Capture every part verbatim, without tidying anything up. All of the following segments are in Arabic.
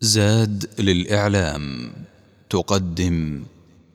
زاد للإعلام تقدم.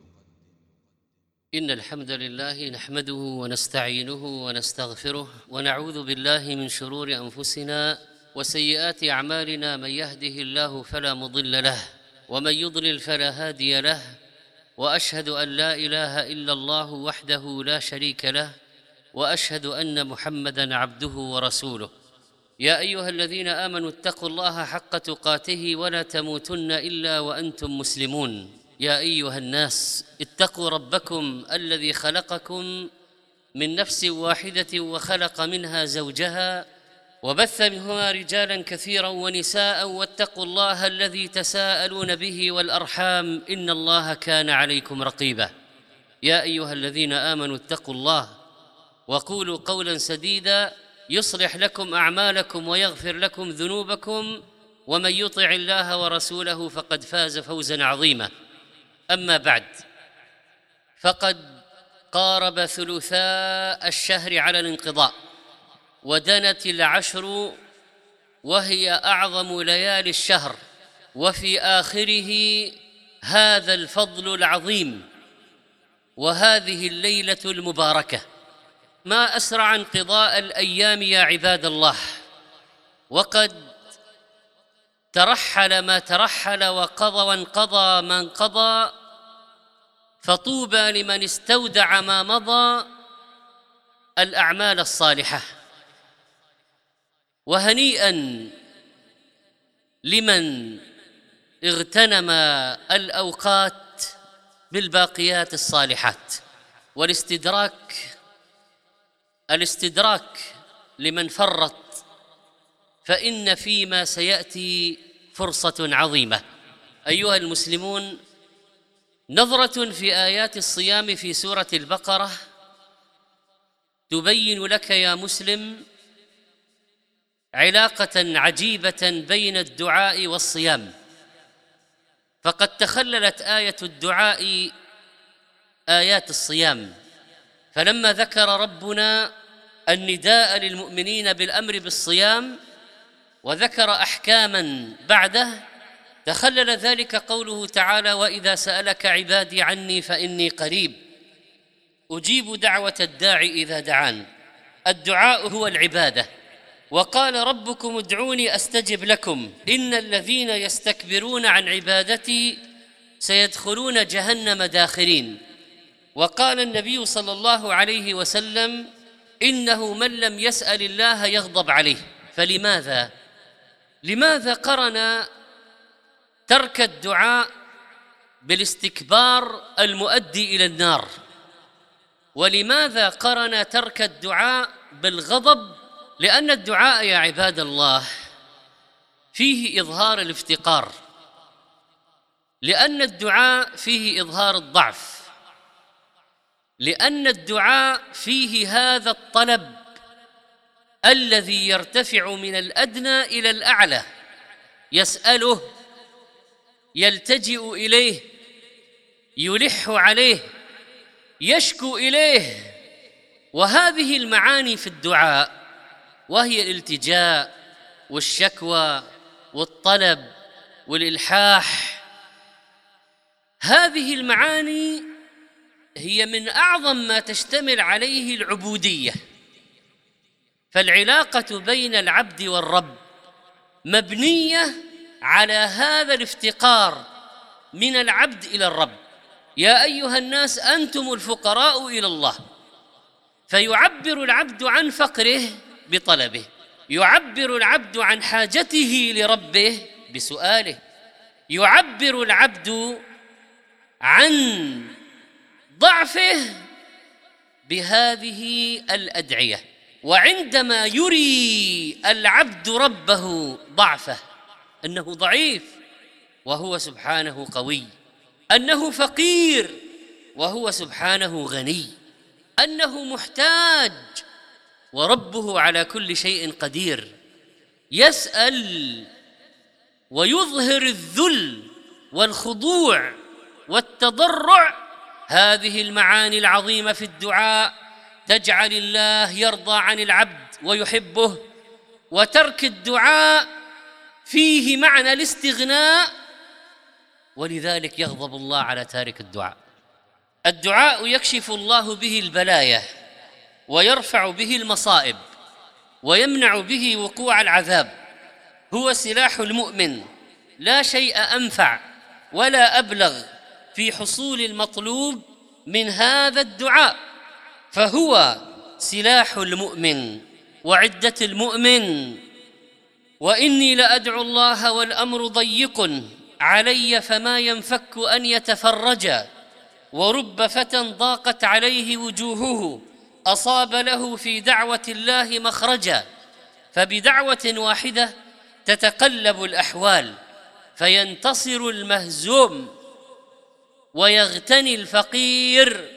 إن الحمد لله نحمده ونستعينه ونستغفره ونعوذ بالله من شرور أنفسنا وسيئات أعمالنا. من يهده الله فلا مضل له ومن يضلل فلا هادي له، وأشهد أن لا إله إلا الله وحده لا شريك له، وأشهد أن محمدًا عبده ورسوله. يا أيها الذين آمنوا اتقوا الله حق تقاته ولا تموتن إلا وأنتم مسلمون. يا أيها الناس اتقوا ربكم الذي خلقكم من نفس واحدة وخلق منها زوجها وبث منهما رجالا كثيرا ونساء، واتقوا الله الذي تساءلون به والأرحام إن الله كان عليكم رقيبا. يا أيها الذين آمنوا اتقوا الله وقولوا قولا سديدا يصلح لكم أعمالكم ويغفر لكم ذنوبكم، ومن يطع الله ورسوله فقد فاز فوزا عظيما. أما بعد، فقد قارب ثلثاء الشهر على الانقضاء، ودنت العشر وهي أعظم ليالي الشهر، وفي آخره هذا الفضل العظيم وهذه الليلة المباركة. ما أسرع انقضاء الأيام يا عباد الله، وقد ترحل ما ترحل وقضى وانقضى ما انقضى، فطوبى لمن استودع ما مضى الأعمال الصالحة، وهنيئا لمن اغتنم الأوقات بالباقيات الصالحات. والاستدراك الاستدراك لمن فرط، فإن فيما سيأتي فرصة عظيمة. أيها المسلمون، نظرة في آيات الصيام في سورة البقرة تبين لك يا مسلم علاقة عجيبة بين الدعاء والصيام. فقد تخللت آية الدعاء آيات الصيام، فلما ذكر ربنا النداء للمؤمنين بالأمر بالصيام وذكر أحكاماً بعده، تخلل ذلك قوله تعالى: وإذا سألك عبادي عني فإني قريب أجيب دعوة الداعي إذا دعان. الدعاء هو العبادة، وقال ربكم ادعوني أستجب لكم إن الذين يستكبرون عن عبادتي سيدخلون جهنم داخرين. وقال النبي صلى الله عليه وسلم: إنه من لم يسأل الله يغضب عليه. فلماذا؟ لماذا قرن ترك الدعاء بالاستكبار المؤدي إلى النار؟ ولماذا قرن ترك الدعاء بالغضب؟ لأن الدعاء يا عباد الله فيه إظهار الافتقار، لأن الدعاء فيه إظهار الضعف، لأن الدعاء فيه هذا الطلب الذي يرتفع من الأدنى إلى الأعلى، يسأله، يلتجئ إليه، يلح عليه، يشكو إليه. وهذه المعاني في الدعاء، وهي الالتجاء والشكوى والطلب والإلحاح، هذه المعاني هي من أعظم ما تشتمل عليه العبودية. فالعلاقة بين العبد والرب مبنية على هذا الافتقار من العبد إلى الرب. يا أيها الناس أنتم الفقراء إلى الله. فيعبر العبد عن فقره بطلبه، يعبر العبد عن حاجته لربه بسؤاله، يعبر العبد عن ضعفه بهذه الأدعية. وعندما يري العبد ربه ضعفه، أنه ضعيف وهو سبحانه قوي، أنه فقير وهو سبحانه غني، أنه محتاج وربه على كل شيء قدير، يسأل ويظهر الذل والخضوع والتضرع. هذه المعاني العظيمة في الدعاء تجعل الله يرضى عن العبد ويحبه، وترك الدعاء فيه معنى الاستغناء، ولذلك يغضب الله على تارك الدعاء. الدعاء يكشف الله به البلايا ويرفع به المصائب ويمنع به وقوع العذاب، هو سلاح المؤمن، لا شيء أنفع ولا أبلغ في حصول المطلوب من هذا الدعاء، فهو سلاح المؤمن وعدة المؤمن. وإني لأدعو الله والأمر ضيق علي فما ينفك أن يتفرج، ورب فتى ضاقت عليه وجوهه أصاب له في دعوة الله مخرجا، فبدعوة واحدة تتقلب الأحوال، فينتصر المهزوم ويغتني الفقير،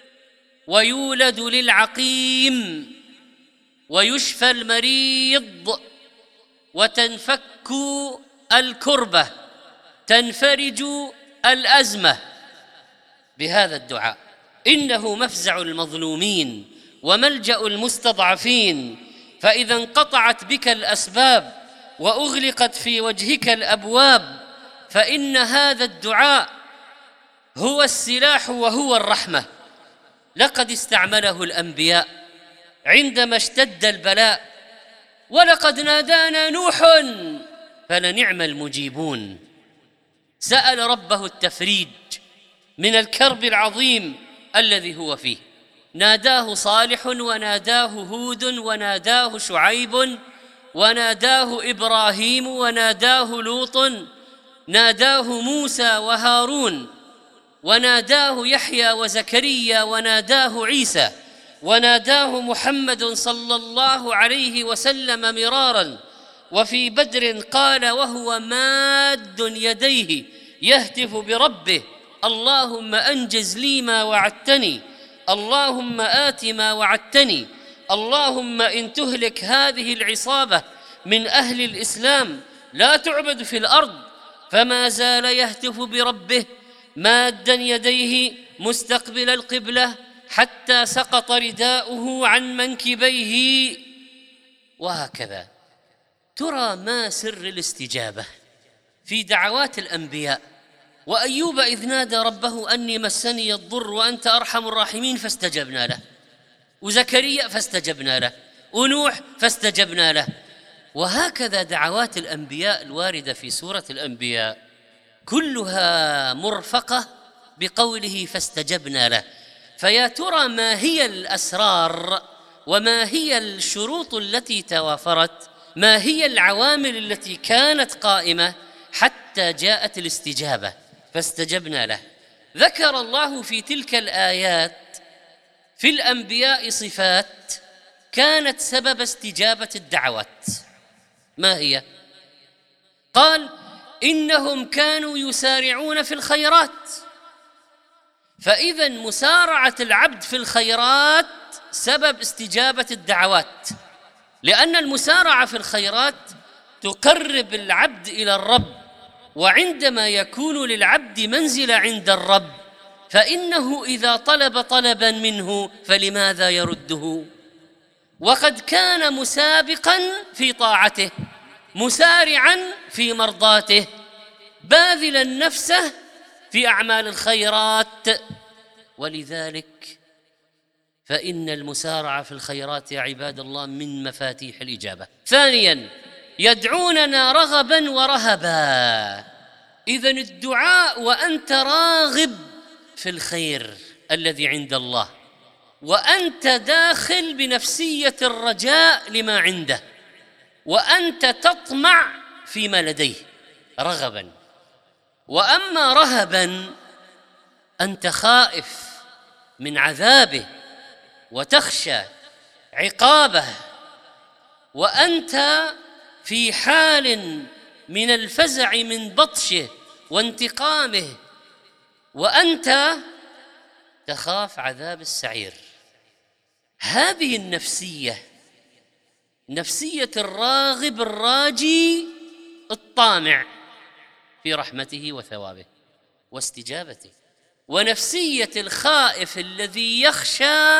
ويولد للعقيم، ويشفى المريض، وتنفك الكربة، تنفرج الأزمة بهذا الدعاء. إنه مفزع المظلومين وملجأ المستضعفين، فإذا انقطعت بك الأسباب وأغلقت في وجهك الأبواب، فإن هذا الدعاء هو السلاح وهو الرحمة. لقد استعمله الأنبياء عندما اشتد البلاء، ولقد نادانا نوح فلنعم المجيبون. سأل ربه التفريج من الكرب العظيم الذي هو فيه، ناداه صالح وناداه هود وناداه شعيب وناداه إبراهيم وناداه لوط، ناداه موسى وهارون، وناداه يحيى وزكريا وناداه عيسى، وناداه محمد صلى الله عليه وسلم مرارا. وفي بدر قال وهو ماد يديه يهتف بربه: اللهم أنجز لي ما وعدتني، اللهم آت ما وعدتني، اللهم إن تهلك هذه العصابة من أهل الإسلام لا تعبد في الأرض. فما زال يهتف بربه مادا يديه مستقبل القبلة حتى سقط رداؤه عن منكبيه. وهكذا. ترى ما سر الاستجابة في دعوات الأنبياء؟ وأيوب إذ نادى ربه أني مسني الضر وأنت أرحم الراحمين فاستجبنا له، وزكريا فاستجبنا له، ونوح فاستجبنا له. وهكذا دعوات الأنبياء الواردة في سورة الأنبياء كلها مرفقة بقوله فاستجبنا له. فيا ترى ما هي الأسرار وما هي الشروط التي توافرت؟ ما هي العوامل التي كانت قائمة حتى جاءت الاستجابة فاستجبنا له؟ ذكر الله في تلك الآيات في الأنبياء صفات كانت سبب استجابة الدعوات. ما هي؟ قال إنهم كانوا يسارعون في الخيرات. فإذا مسارعة العبد في الخيرات سبب استجابة الدعوات، لأن المسارعة في الخيرات تقرب العبد إلى الرب، وعندما يكون للعبد منزل عند الرب فإنه إذا طلب طلبا منه فلماذا يرده؟ وقد كان مسابقا في طاعته، مسارعا في مرضاته، باذلا نفسه في أعمال الخيرات. ولذلك فإن المسارعة في الخيرات يا عباد الله من مفاتيح الإجابة. ثانيا يدعوننا رغبا ورهبا. إذن الدعاء وأنت راغب في الخير الذي عند الله، وأنت داخل بنفسية الرجاء لما عنده، وأنت تطمع فيما لديه رغبا. وأما رهبا أنت خائف من عذابه وتخشى عقابه، وأنت في حال من الفزع من بطشه وانتقامه، وأنت تخاف عذاب السعير. هذه النفسية نفسية الراغب الراجي الطامع في رحمته وثوابه واستجابته، ونفسية الخائف الذي يخشى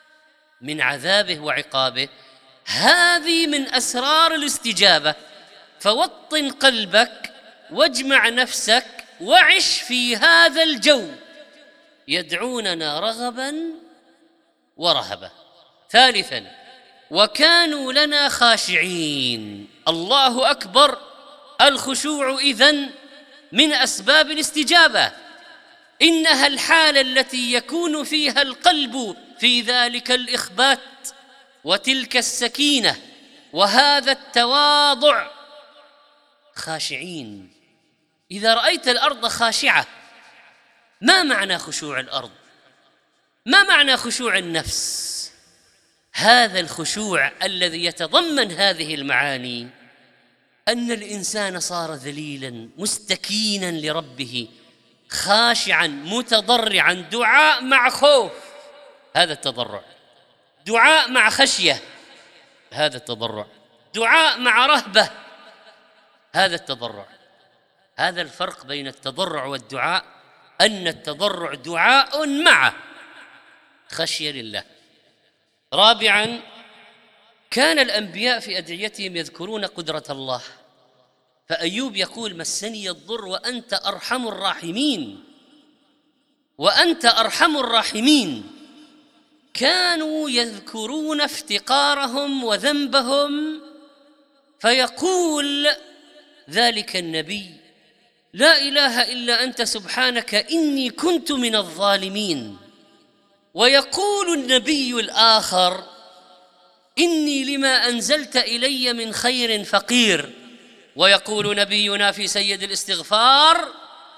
من عذابه وعقابه. هذه من أسرار الاستجابة. فوطن قلبك واجمع نفسك وعش في هذا الجو. يدعوننا رغبا ورهبا. ثالثا، وكانوا لنا خاشعين. الله أكبر. الخشوع إذن من أسباب الاستجابة. إنها الحالة التي يكون فيها القلب في ذلك الإخبات وتلك السكينة وهذا التواضع. خاشعين. إذا رأيت الأرض خاشعة، ما معنى خشوع الأرض؟ ما معنى خشوع النفس؟ هذا الخشوع الذي يتضمن هذه المعاني أن الإنسان صار ذليلاً مستكيناً لربه، خاشعاً متضرعاً، دعاء مع خوف، هذا التضرع. دعاء مع خشية، هذا التضرع. دعاء مع رهبة، هذا التضرع. هذا الفرق بين التضرع والدعاء، أن التضرع دعاء مع خشية لله. رابعاً، كان الأنبياء في أدعيتهم يذكرون قدرة الله. فأيوب يقول: مسني الضر وأنت أرحم الراحمين، وأنت أرحم الراحمين. كانوا يذكرون افتقارهم وذنبهم، فيقول ذلك النبي: لا إله إلا أنت سبحانك إني كنت من الظالمين. ويقول النبي الآخر: إني لما أنزلت إلي من خير فقير. ويقول نبينا في سيد الاستغفار: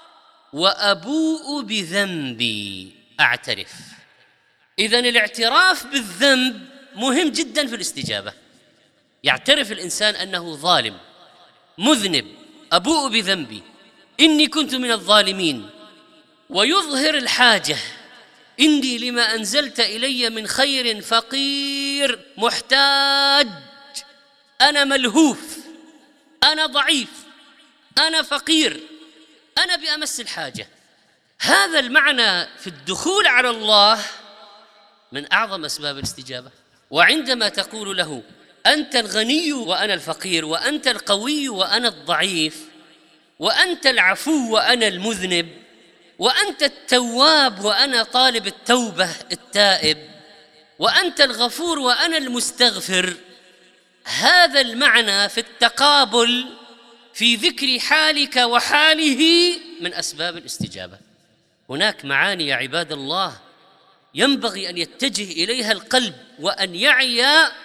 وأبوء بذنبي أعترف. إذن الاعتراف بالذنب مهم جدا في الاستجابة. يعترف الإنسان أنه ظالم مذنب، أبوء بذنبي إني كنت من الظالمين، ويظهر الحاجة: إني لما أنزلت إلي من خير فقير، محتاج، أنا ملهوف، أنا ضعيف، أنا فقير، أنا بأمس الحاجة. هذا المعنى في الدخول على الله من أعظم أسباب الاستجابة. وعندما تقول له: أنت الغني وأنا الفقير، وأنت القوي وأنا الضعيف، وأنت العفو وأنا المذنب، وأنت التواب وأنا طالب التوبة التائب، وأنت الغفور وأنا المستغفر، هذا المعنى في التقابل في ذكر حالك وحاله من أسباب الاستجابة. هناك معاني يا عباد الله ينبغي أن يتجه إليها القلب، وأن يعي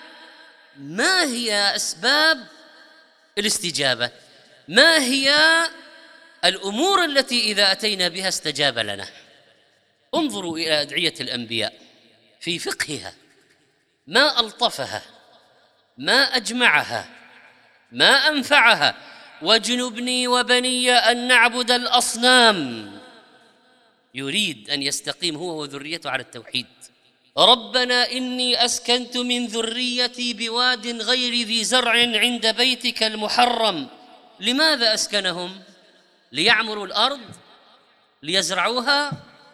ما هي أسباب الاستجابة، ما هي الأمور التي إذا أتينا بها استجاب لنا. انظروا إلى أدعية الأنبياء في فقهها، ما ألطفها، ما أجمعها، ما أنفعها. واجنبني وبني أن نعبد الأصنام. يريد أن يستقيم هو وذريته على التوحيد. ربنا إني أسكنت من ذريتي بواد غير ذي زرع عند بيتك المحرم. لماذا أسكنهم؟ ليعمروا الأرض؟ ليزرعوها؟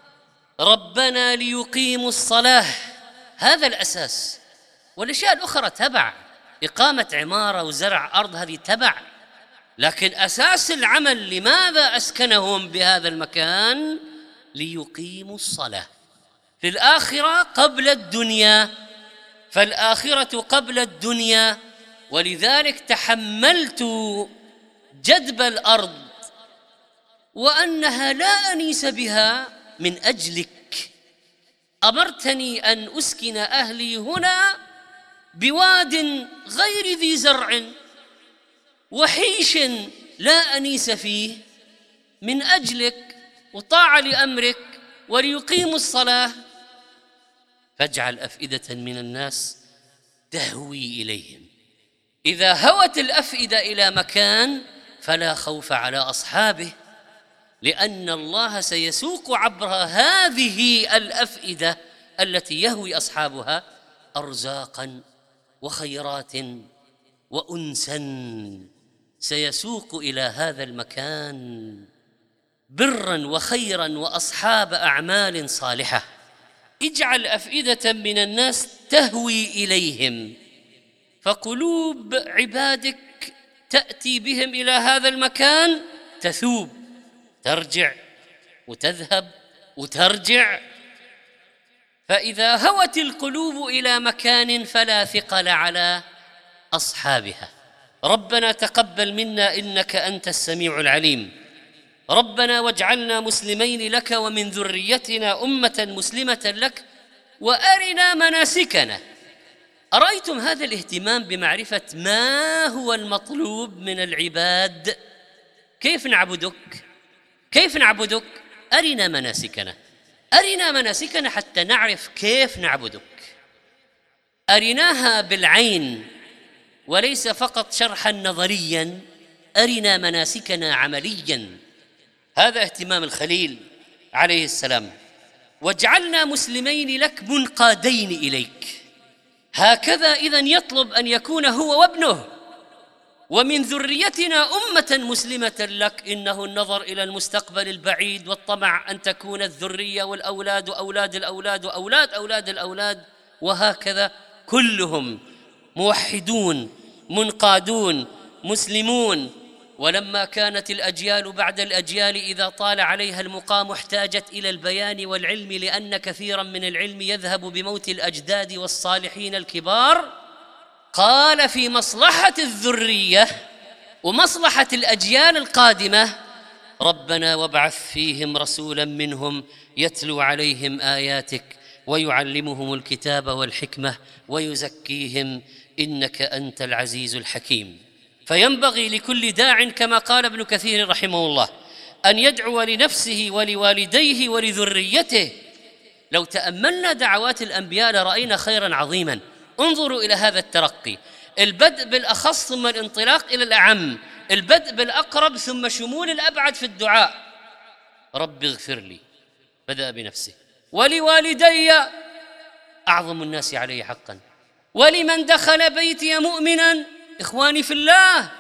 ربنا ليقيموا الصلاة. هذا الأساس، والأشياء الأخرى تبع. إقامة عمارة وزرع أرض هذه تبع، لكن أساس العمل لماذا أسكنهم بهذا المكان؟ ليقيموا الصلاة. في الآخرة قبل الدنيا، فالآخرة قبل الدنيا. ولذلك تحملت جدب الأرض وأنها لا أنيس بها من أجلك. أمرتني أن أسكن أهلي هنا بواد غير ذي زرع وحيش لا أنيس فيه من أجلك وطاعة لأمرك وليقيموا الصلاة. فاجعل أفئدة من الناس تهوي إليهم. إذا هوت الأفئدة إلى مكان فلا خوف على أصحابه، لأن الله سيسوق عبر هذه الأفئدة التي يهوي أصحابها أرزاقا وخيرات وأنسا، سيسوق إلى هذا المكان برا وخيرا وأصحاب أعمال صالحة. اجعل أفئدة من الناس تهوي إليهم، فقلوب عبادك تأتي بهم إلى هذا المكان تثوب، ترجع وتذهب وترجع. فإذا هوت القلوب إلى مكان فلا ثقل على أصحابها. ربنا تقبل منا إنك أنت السميع العليم. ربنا واجعلنا مسلمين لك ومن ذريتنا أمة مسلمة لك وأرنا مناسكنا. أرأيتم هذا الاهتمام بمعرفة ما هو المطلوب من العباد؟ كيف نعبدك؟ كيف نعبدك؟ أرنا مناسكنا، أرنا مناسكنا حتى نعرف كيف نعبدك. أرناها بالعين وليس فقط شرحا نظريا، أرنا مناسكنا عمليا. هذا اهتمام الخليل عليه السلام. واجعلنا مسلمين لك منقادين إليك. هكذا إذن يطلب أن يكون هو وابنه. ومن ذريتنا أمة مسلمة لك، إنه النظر إلى المستقبل البعيد والطمع أن تكون الذرية والأولاد وأولاد الأولاد وأولاد أولاد الأولاد، وهكذا كلهم موحدون منقادون مسلمون. ولما كانت الأجيال بعد الأجيال إذا طال عليها المقام احتاجت إلى البيان والعلم، لأن كثيرا من العلم يذهب بموت الأجداد والصالحين الكبار، قال في مصلحة الذرية ومصلحة الأجيال القادمة: ربنا وابعث فيهم رسولا منهم يتلو عليهم آياتك ويعلمهم الكتاب والحكمة ويزكيهم إنك أنت العزيز الحكيم. فينبغي لكل داع كما قال ابن كثير رحمه الله أن يدعو لنفسه ولوالديه ولذريته. لو تأملنا دعوات الأنبياء لرأينا خيرا عظيما. انظروا إلى هذا الترقي، البدء بالأخص ثم الانطلاق إلى الأعم، البدء بالأقرب ثم شمول الأبعد في الدعاء. رب اغفر لي، بدأ بنفسه، ولوالدي أعظم الناس عليه حقا، ولمن دخل بيتي مؤمنا، إخواني في الله،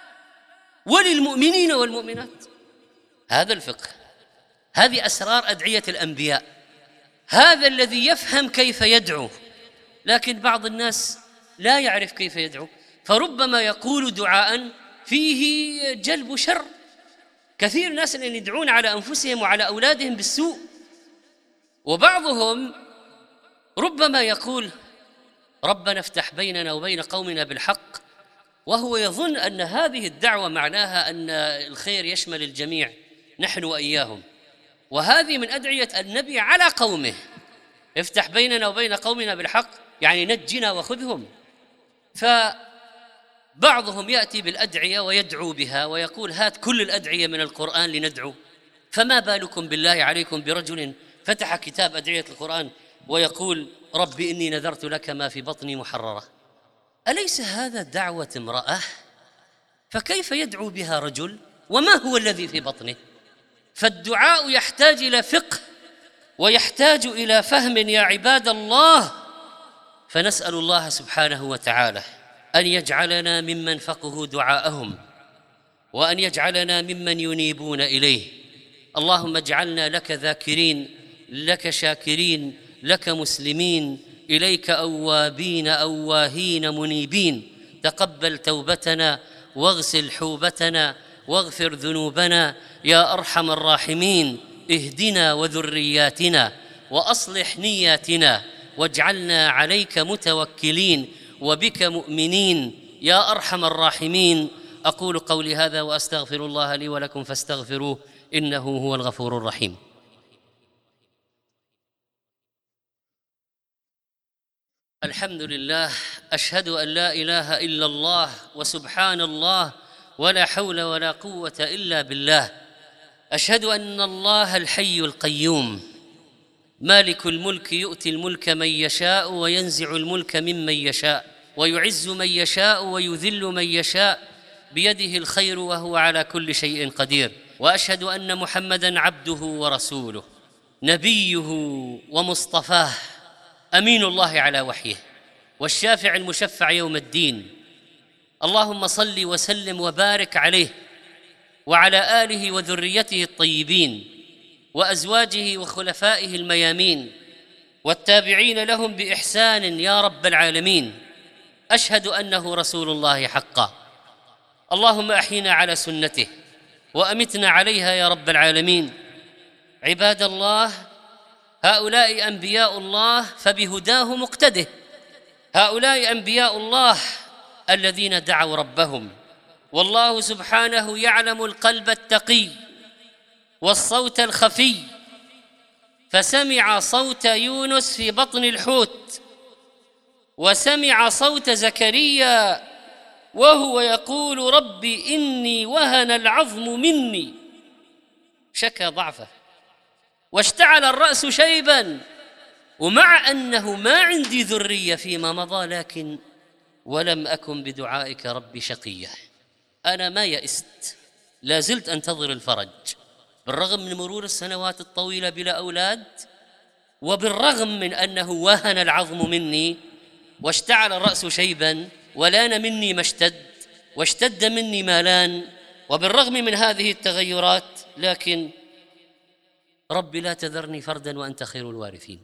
وللمؤمنين والمؤمنات. هذا الفقه، هذه أسرار أدعية الأنبياء، هذا الذي يفهم كيف يدعو. لكن بعض الناس لا يعرف كيف يدعو، فربما يقول دعاء فيه جلب شر. كثير ناس اللي يدعون على أنفسهم وعلى أولادهم بالسوء، وبعضهم ربما يقول ربنا افتح بيننا وبين قومنا بالحق، وهو يظن أن هذه الدعوة معناها أن الخير يشمل الجميع نحن وإياهم. وهذه من أدعية النبي على قومه: افتح بيننا وبين قومنا بالحق، يعني نجنا وخذهم. فبعضهم يأتي بالأدعية ويدعو بها ويقول هات كل الأدعية من القرآن لندعو. فما بالكم بالله عليكم برجل فتح كتاب أدعية القرآن ويقول رب إني نذرت لك ما في بطني محررة؟ أليس هذا دعوة امرأة؟ فكيف يدعو بها رجل وما هو الذي في بطنه؟ فالدعاء يحتاج إلى فقه ويحتاج إلى فهم يا عباد الله. فنسأل الله سبحانه وتعالى أن يجعلنا ممن فقهوا دعاءهم، وأن يجعلنا ممن ينيبون إليه. اللهم اجعلنا لك ذاكرين، لك شاكرين، لك مسلمين، إليك أوابين أواهين منيبين. تقبل توبتنا واغسل حوبتنا واغفر ذنوبنا يا أرحم الراحمين. اهدنا وذرياتنا وأصلح نياتنا، واجعلنا عليك متوكلين وبك مؤمنين يا أرحم الراحمين. أقول قولي هذا وأستغفر الله لي ولكم فاستغفروه إنه هو الغفور الرحيم. الحمد لله، أشهد أن لا إله إلا الله وسبحان الله ولا حول ولا قوة إلا بالله. أشهد أن الله الحي القيوم مالك الملك يؤتي الملك من يشاء وينزع الملك ممن يشاء ويعز من يشاء ويذل من يشاء، بيده الخير وهو على كل شيء قدير. وأشهد أن محمدًا عبده ورسوله نبيه ومصطفاه، أمين الله على وحيه والشافع المشفع يوم الدين. اللهم صل وسلم وبارك عليه وعلى آله وذريته الطيبين وأزواجه وخلفائه الميامين والتابعين لهم بإحسان يا رب العالمين. أشهد أنه رسول الله حقا. اللهم أحينا على سنته وأمتنا عليها يا رب العالمين. عباد الله، هؤلاء أنبياء الله فبهداه مقتده، هؤلاء أنبياء الله الذين دعوا ربهم، والله سبحانه يعلم القلب التقي والصوت الخفي، فسمع صوت يونس في بطن الحوت، وسمع صوت زكريا وهو يقول رب إني وهن العظم مني، شكى ضعفه واشتعل الرأس شيبا، ومع أنه ما عندي ذرية فيما مضى، لكن ولم أكن بدعائك ربي شقيا. أنا ما يئست، لا زلت أنتظر الفرج بالرغم من مرور السنوات الطويلة بلا أولاد، وبالرغم من أنه وهن العظم مني واشتعل الرأس شيبا ولان مني ما اشتد واشتد مني ما لان، وبالرغم من هذه التغيرات لكن ربي لا تذرني فردا وأنت خير الوارثين.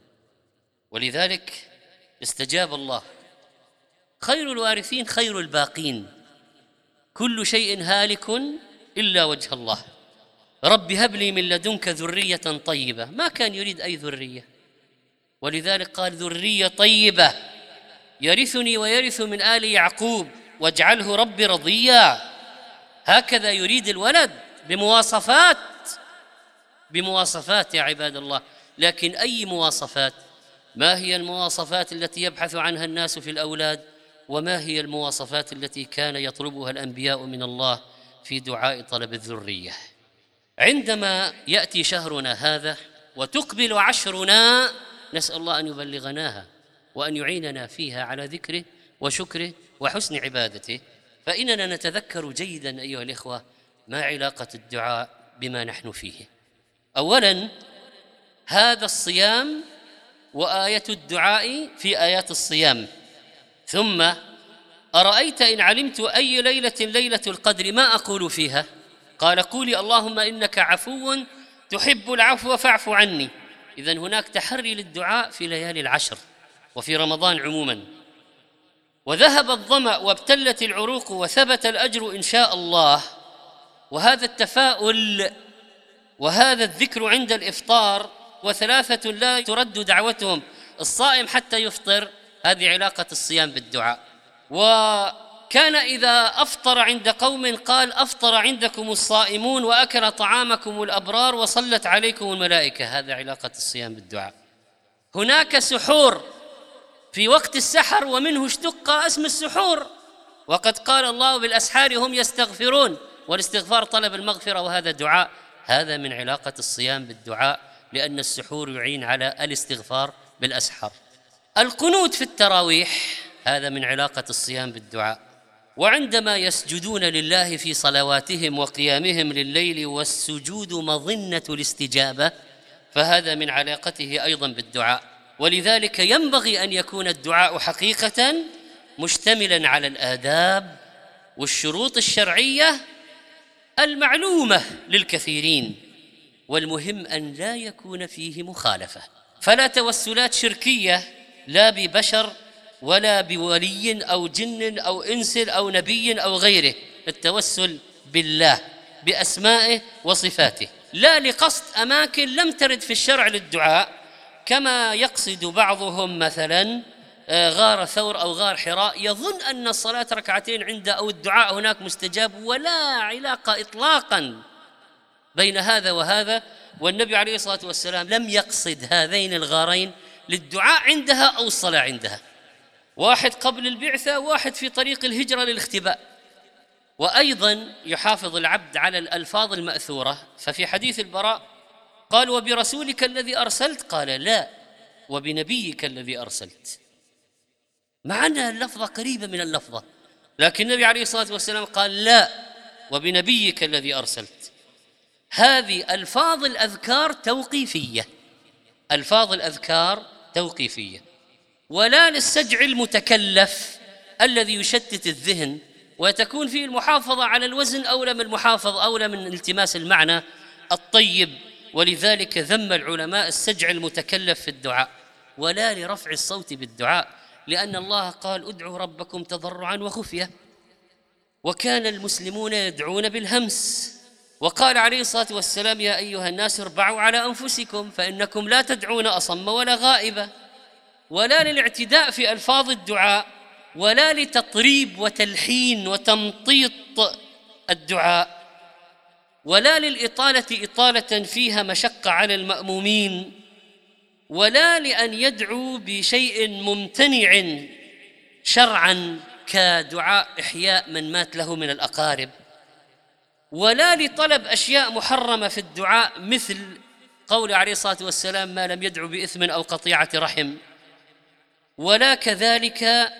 ولذلك استجاب الله. خير الوارثين خير الباقين، كل شيء هالك إلا وجه الله. رب هب لي من لدنك ذرية طيبة، ما كان يريد أي ذرية، ولذلك قال ذرية طيبة يرثني ويرث من آل يعقوب واجعله ربي رضيا. هكذا يريد الولد بمواصفات، بمواصفات يا عباد الله. لكن أي مواصفات؟ ما هي المواصفات التي يبحث عنها الناس في الأولاد؟ وما هي المواصفات التي كان يطلبها الأنبياء من الله في دعاء طلب الذرية؟ عندما يأتي شهرنا هذا وتقبل عشرنا، نسأل الله أن يبلغناها وأن يعيننا فيها على ذكره وشكره وحسن عبادته، فإننا نتذكر جيدا أيها الإخوة ما علاقة الدعاء بما نحن فيه. أولا، هذا الصيام وآية الدعاء في آيات الصيام. ثم أرأيت إن علمت أي ليلة ليلة القدر ما أقول فيها؟ قال قولي اللهم إنك عفو تحب العفو فاعف عني. إذن هناك تحري للدعاء في ليالي العشر وفي رمضان عموما. وذهب الظمأ وابتلت العروق وثبت الأجر إن شاء الله. وهذا التفاؤل وهذا الذكر عند الإفطار، وثلاثة لا ترد دعوتهم، الصائم حتى يفطر، هذه علاقة الصيام بالدعاء. وكان إذا أفطر عند قوم قال أفطر عندكم الصائمون وأكل طعامكم الأبرار وصلت عليكم الملائكة، هذا علاقة الصيام بالدعاء. هناك سحور في وقت السحر ومنه اشتق اسم السحور، وقد قال الله بالأسحار هم يستغفرون، والاستغفار طلب المغفرة وهذا دعاء. هذا من علاقة الصيام بالدعاء، لأن السحور يعين على الاستغفار بالأسحار. القنوت في التراويح هذا من علاقة الصيام بالدعاء. وعندما يسجدون لله في صلواتهم وقيامهم لليل والسجود مظنة الاستجابة، فهذا من علاقته أيضا بالدعاء. ولذلك ينبغي أن يكون الدعاء حقيقة مشتملا على الآداب والشروط الشرعية المعلومة للكثيرين، والمهم أن لا يكون فيه مخالفة. فلا توسلات شركية، لا ببشر ولا بولي أو جن أو إنس أو نبي أو غيره، التوسل بالله بأسمائه وصفاته، لا لقصد أماكن لم ترد في الشرع للدعاء، كما يقصد بعضهم مثلا غار ثور أو غار حراء، يظن أن الصلاة ركعتين عنده أو الدعاء هناك مستجاب، ولا علاقة إطلاقا بين هذا وهذا. والنبي عليه الصلاة والسلام لم يقصد هذين الغارين للدعاء عندها أو الصلاة عندها، واحد قبل البعثة واحد في طريق الهجرة للاختباء. وأيضا يحافظ العبد على الألفاظ المأثورة، ففي حديث البراء قال وبرسولك الذي أرسلت، قال لا وبنبيك الذي أرسلت، مع أن اللفظة قريبة من اللفظة، لكن النبي عليه الصلاة والسلام قال لا وبنبيك الذي أرسلت. هذه ألفاظ الأذكار توقيفية، ألفاظ الأذكار توقيفية، ولا للسجع المتكلف الذي يشتت الذهن وتكون فيه المحافظة على الوزن أولى من المحافظة أولى من التماس المعنى الطيب. ولذلك ذم العلماء السجع المتكلف في الدعاء، ولا لرفع الصوت بالدعاء، لأن الله قال ادعوا ربكم تضرعا وخفية، وكان المسلمون يدعون بالهمس. وقال عليه الصلاة والسلام: يا أيها الناس اربعوا على أنفسكم فإنكم لا تدعون أصم ولا غائبا. ولا للاعتداء في ألفاظ الدعاء، ولا لتطريب وتلحين وتمطيط الدعاء، ولا للإطالة إطالة فيها مشقة على المأمومين، ولا لأن يدعو بشيء ممتنع شرعاً كدعاء إحياء من مات له من الأقارب، ولا لطلب أشياء محرمة في الدعاء مثل قول عليه الصلاة والسلام: ما لم يدعو بإثم أو قطيعة رحم، ولا كذلك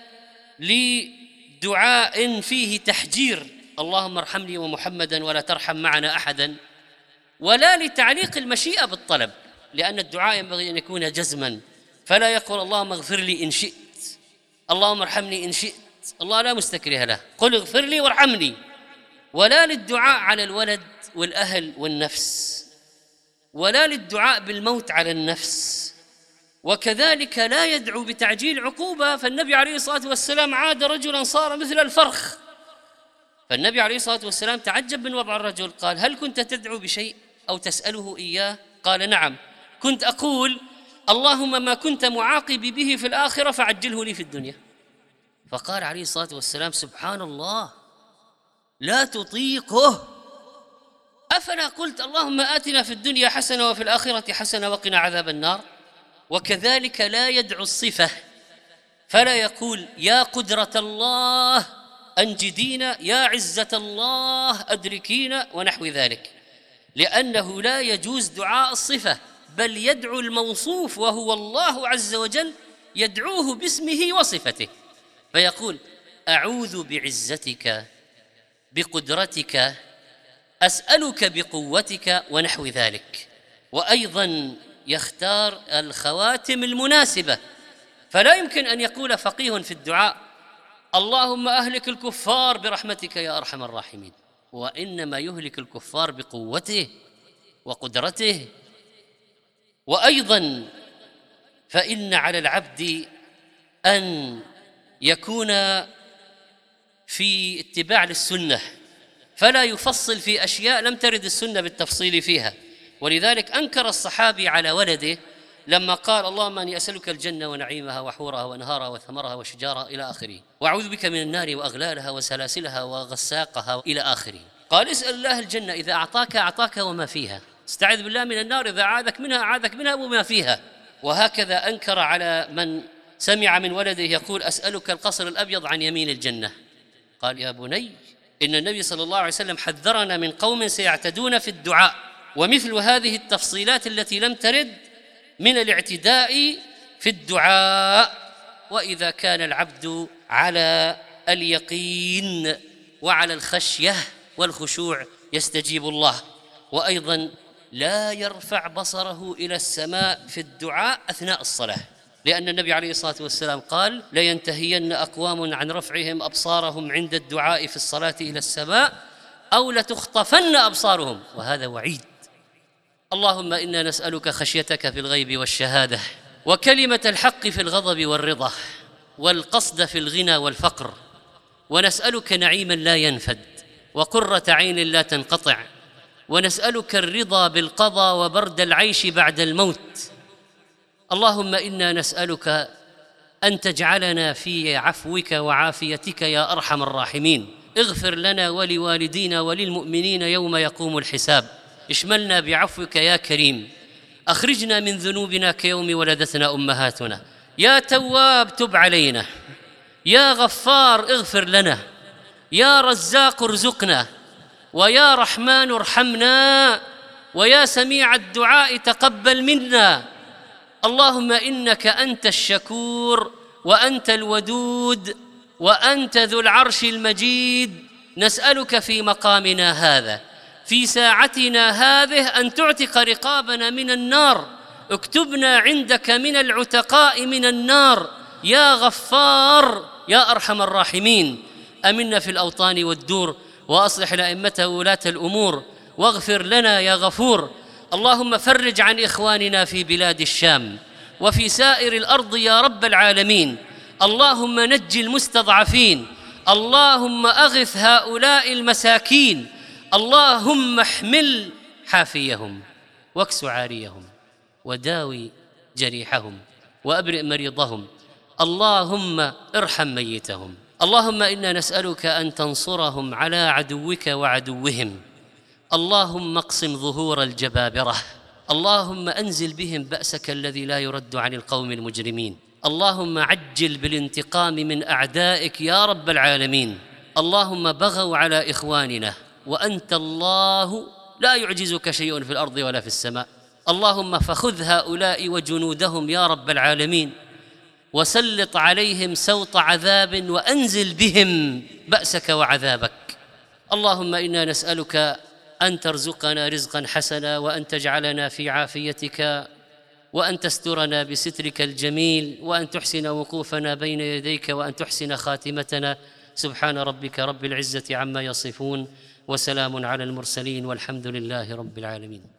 لدعاء فيه تحجير: اللهم ارحمني ومحمدا ولا ترحم معنا أحدا، ولا لتعليق المشيئة بالطلب، لأن الدعاء ينبغي أن يكون جزما، فلا يقول اللهم اغفر لي إن شئت، اللهم ارحمني إن شئت، الله لا مستكره له، قل اغفر لي وارحمني. ولا للدعاء على الولد والأهل والنفس، ولا للدعاء بالموت على النفس، وكذلك لا يدعو بتعجيل عقوبة. فالنبي عليه الصلاة والسلام عاد رجلا صار مثل الفرخ، فالنبي عليه الصلاة والسلام تعجب من وضع الرجل، قال: هل كنت تدعو بشيء أو تسأله إياه؟ قال: نعم، كنت أقول: اللهم ما كنت معاقبي به في الآخرة فعجله لي في الدنيا. فقال عليه الصلاة والسلام: سبحان الله، لا تطيقه، أفلا قلت اللهم آتنا في الدنيا حسنة وفي الآخرة حسنة وقنا عذاب النار؟ وكذلك لا يدعو الصفة، فلا يقول: يا قدرة الله أنجدينا، يا عزة الله أدركينا، ونحو ذلك، لأنه لا يجوز دعاء الصفة، بل يدعو الموصوف وهو الله عز وجل، يدعوه باسمه وصفته، فيقول: أعوذ بعزتك بقدرتك أسألك بقوتك، ونحو ذلك. وأيضا يختار الخواتم المناسبة، فلا يمكن أن يقول فقيه في الدعاء: اللهم أهلك الكفار برحمتك يا أرحم الراحمين، وإنما يهلك الكفار بقوته وقدرته. وأيضا فإن على العبد أن يكون في اتباع للسنة، فلا يفصل في أشياء لم ترد السنة بالتفصيل فيها. ولذلك أنكر الصحابي على ولده لما قال: اللهم أني أسألك الجنة ونعيمها وحورها وأنهارها وثمرها وشجارها إلى آخره، وأعوذ بك من النار وأغلالها وسلاسلها وغساقها إلى آخره. قال: اسأل الله الجنة، إذا أعطاك أعطاك وما فيها، استعذ بالله من النار، إذا أعاذك منها أعاذك منها وما فيها. وهكذا أنكر على من سمع من ولده يقول: أسألك القصر الأبيض عن يمين الجنة. قال: يا بني، إن النبي صلى الله عليه وسلم حذرنا من قوم سيعتدون في الدعاء، ومثل هذه التفصيلات التي لم ترد من الاعتداء في الدعاء. وإذا كان العبد على اليقين وعلى الخشية والخشوع يستجيب الله. وأيضا لا يرفع بصره إلى السماء في الدعاء أثناء الصلاة، لأن النبي عليه الصلاة والسلام قال: لينتهين أقوام عن رفعهم أبصارهم عند الدعاء في الصلاة إلى السماء أو لتخطفن أبصارهم، وهذا وعيد. اللهم إنا نسألك خشيتك في الغيب والشهادة، وكلمة الحق في الغضب والرضا، والقصد في الغنى والفقر، ونسألك نعيما لا ينفد، وقرة عين لا تنقطع، ونسألك الرضا بالقضاء وبرد العيش بعد الموت. اللهم إنا نسألك أن تجعلنا في عفوك وعافيتك يا أرحم الراحمين. اغفر لنا ولوالدينا وللمؤمنين يوم يقوم الحساب. اشملنا بعفوك يا كريم. أخرجنا من ذنوبنا كيوم ولدتنا أمهاتنا. يا تواب تب علينا، يا غفار اغفر لنا، يا رزاق ارزقنا، ويا رحمن ارحمنا، ويا سميع الدعاء تقبل منا. اللهم إنك أنت الشكور، وأنت الودود، وأنت ذو العرش المجيد. نسألك في مقامنا هذا، في ساعتنا هذه، أن تعتق رقابنا من النار، اكتبنا عندك من العتقاء من النار يا غفار يا أرحم الراحمين. أمنا في الأوطان والدور، وأصلح لأئمته ولاة الأمور، واغفر لنا يا غفور. اللهم فرج عن إخواننا في بلاد الشام وفي سائر الأرض يا رب العالمين. اللهم نج المستضعفين، اللهم أغث هؤلاء المساكين، اللهم احمل حافيهم واكس عاريهم وداوي جريحهم وأبرئ مريضهم، اللهم ارحم ميتهم. اللهم إنا نسألك أن تنصرهم على عدوك وعدوهم، اللهم اقسم ظهور الجبابرة، اللهم أنزل بهم بأسك الذي لا يرد عن القوم المجرمين، اللهم عجل بالانتقام من أعدائك يا رب العالمين. اللهم بغوا على إخواننا وأنت الله لا يعجزك شيء في الأرض ولا في السماء، اللهم فخذ هؤلاء وجنودهم يا رب العالمين وسلط عليهم سوط عذاب وأنزل بهم بأسك وعذابك. اللهم إنا نسألك أن ترزقنا رزقا حسنا، وأن تجعلنا في عافيتك، وأن تسترنا بسترك الجميل، وأن تحسن وقوفنا بين يديك، وأن تحسن خاتمتنا. سبحان ربك رب العزة عما يصفون، وسلام على المرسلين، والحمد لله رب العالمين.